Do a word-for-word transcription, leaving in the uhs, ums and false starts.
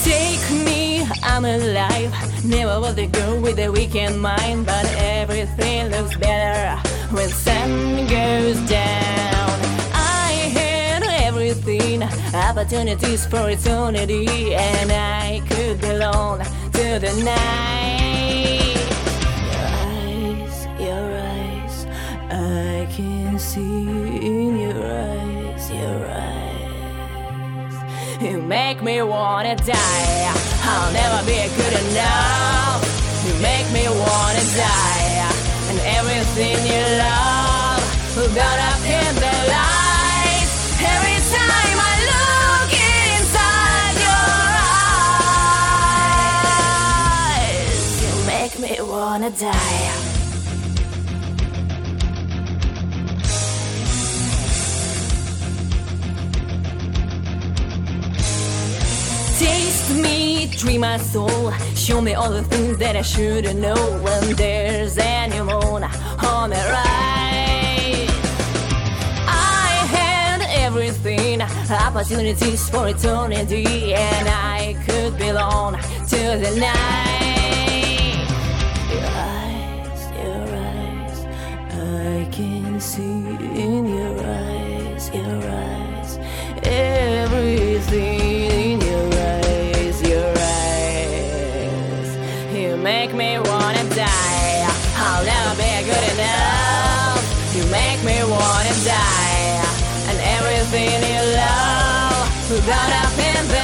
Take me, I'm alive. Never was a girl with a weekend mind, but everything looks better when sun goes down. I had everything, opportunities for eternity, and I could belong to the night. Your eyes, your eyes, I can see in your eyes, your eyes. You make me wanna die. I'll never be good enough. You make me wanna die. And everything you love will go up in the lights. Every time I look inside your eyes, you make me wanna die. Taste me, dream my soul. Show me all the things that I should know. When there's any moon on the rise, I had everything, opportunities for eternity, and I could belong to the night. Your eyes, your eyes, I can see in your eyes, your eyes, everything. Make me wanna die. I'll never be good enough. You make me wanna die. And everything you love will go up in the